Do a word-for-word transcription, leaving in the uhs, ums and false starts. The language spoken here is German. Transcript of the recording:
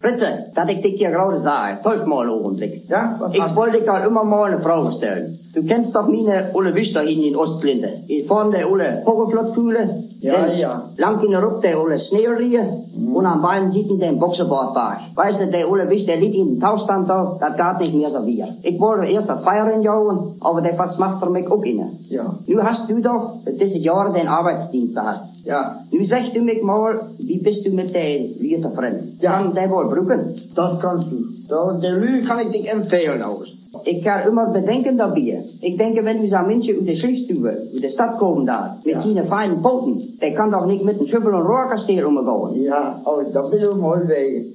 Fritze, dat ik dich hier gerade sage, folg mal einen Augenblick. Ja, was Ich hast wollte dich da immer mal eine Frage stellen. Du kennst doch meine Ulle Wüster in den Ostlinde. Vorne der Ulle Vogelflottkühle. Ja, ja. Lang in der Rupp der Ulle Schneerie. Mhm. Und am beiden Seiten den Boxenbordbar. Weißt du, der Ulle Wüster, der liegt in den Tauschstand da, das geht nicht mehr so wie. Ich wollte erst das Feiern jauen, aber der was macht er mich auch inne. Ja. Nu hast du doch dieses Jahr den Arbeitsdienst gehabt. Ja. Nu sagst du mich mal, wie bist du mit der Liete fremd? Ja. Kann der wohl brücken? Das kannst du. Da, der Lü kann ich dich empfehlen, August. Ich kann immer bedenken dabei. Ich denke, wenn du so ein Mensch in der Schiffstube, in der Stadt kommen da, mit Ja. seinen feinen Poten, der kann doch nicht mit einem Schiffel und Rohrkastell umgehen. Ja, oh, da bist du mal weg.